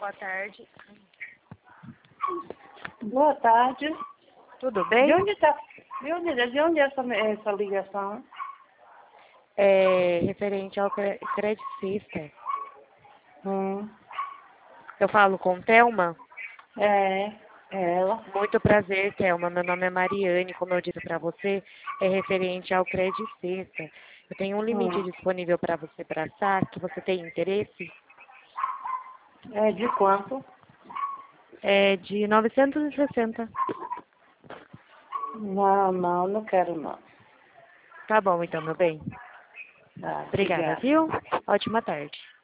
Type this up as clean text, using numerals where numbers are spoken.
Boa tarde. Boa tarde. Tudo bem? De onde é essa ligação? É referente ao Credicista. Eu falo com Thelma? É ela. Muito prazer, Thelma. Meu nome é Mariane. Como eu disse para você, é referente ao Credicista. Eu tenho um limite disponível para você para saque. Você tem interesse? É de quanto? É de 960. Não quero não. Tá bom, então, meu bem. Tá, Obrigada, obrigada. viu? Ótima tarde.